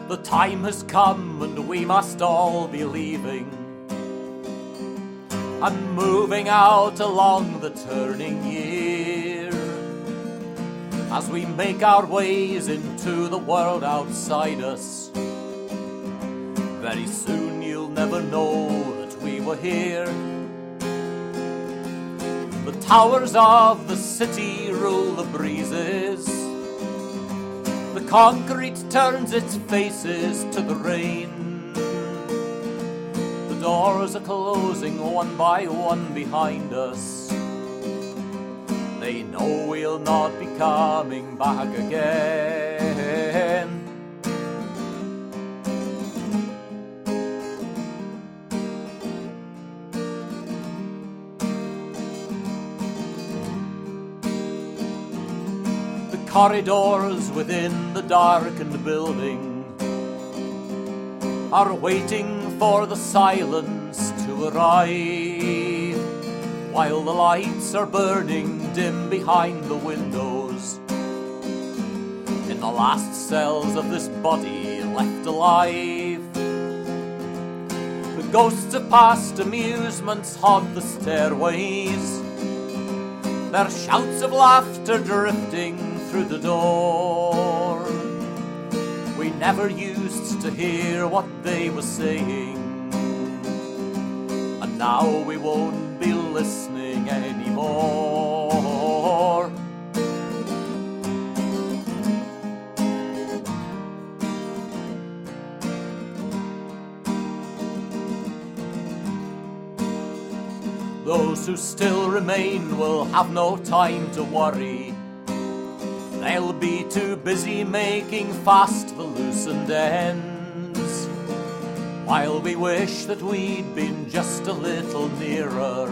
The time has come and we must all be leaving and moving out along the turning year. As we make our ways into the world outside us, very soon you'll never know that we were here. The towers of the city rule the breezes. The concrete turns its faces to the rain. The doors are closing one by one behind us. They know we'll not be coming back again. The corridors within the darkened building are waiting for the silence to arrive, while the lights are burning dim behind the windows. In the last cells of this body left alive, the ghosts of past amusements haunt the stairways, their shouts of laughter drifting through the door. We never used to hear what they were saying, and now we won't be listening anymore. Those who still remain will have no time to worry. They'll be too busy making fast the loosened ends, while we wish that we'd been just a little nearer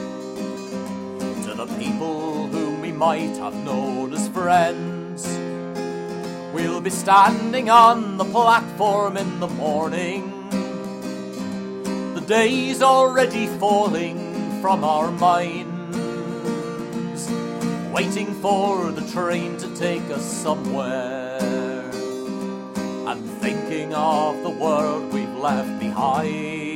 to the people whom we might have known as friends. We'll be standing on the platform in the morning, the day's already falling from our minds, waiting for the train to take us somewhere, and thinking of the world we've left behind.